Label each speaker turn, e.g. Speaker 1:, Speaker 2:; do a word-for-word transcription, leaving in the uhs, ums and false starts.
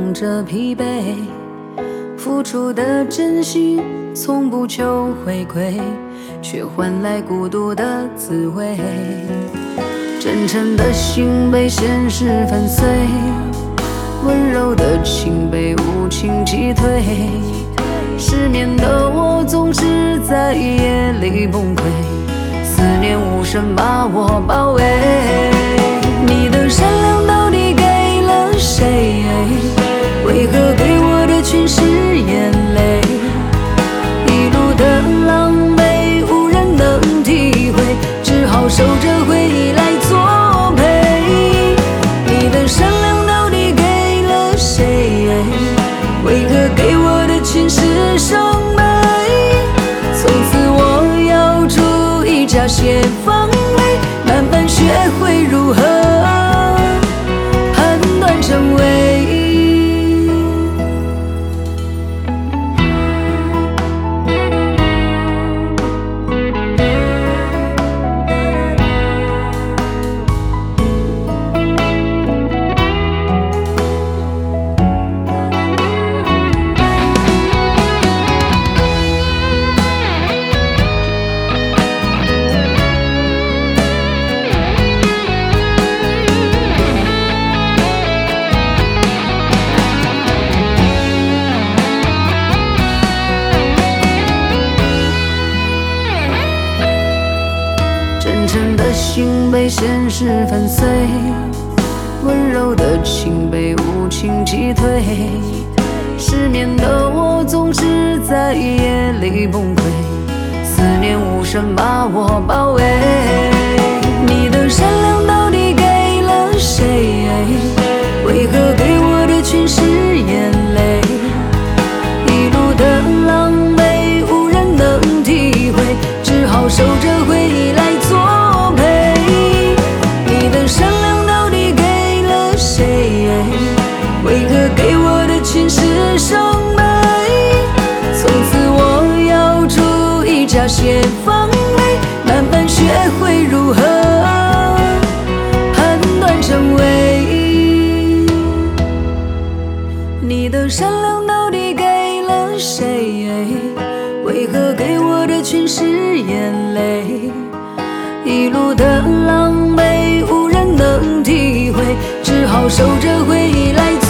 Speaker 1: 扛着疲惫，付出的真心从不求回馈，却换来孤独的滋味。真诚的心被现实粉碎，温柔的情被无情击退。失眠的我总是在夜里崩溃，思念无声把我包围。你的善良到底给了谁？为何给我的全是眼泪？一路的狼狈无人能体会，只好守着回忆来作陪。你的善良到底给了谁？为何给我的全是伤悲？从此我要出一家先防卫，慢慢学会如何判断真伪。真诚的心被现实粉碎，温柔的情被无情击退。失眠的我总是在夜里崩溃，思念无声把我包围。你的善良到底给了谁？为何给我的全是眼泪？一路的狼狈无人能体会，只好守着回忆来作陪。你的善良到底给了谁？为何给我的全是伤悲？从此我要出一家先防卫，慢慢学会如何判断真伪。你的善良到底给了谁？为何给我的全是眼泪？一路的狼狈无人能体会，只好守着回忆来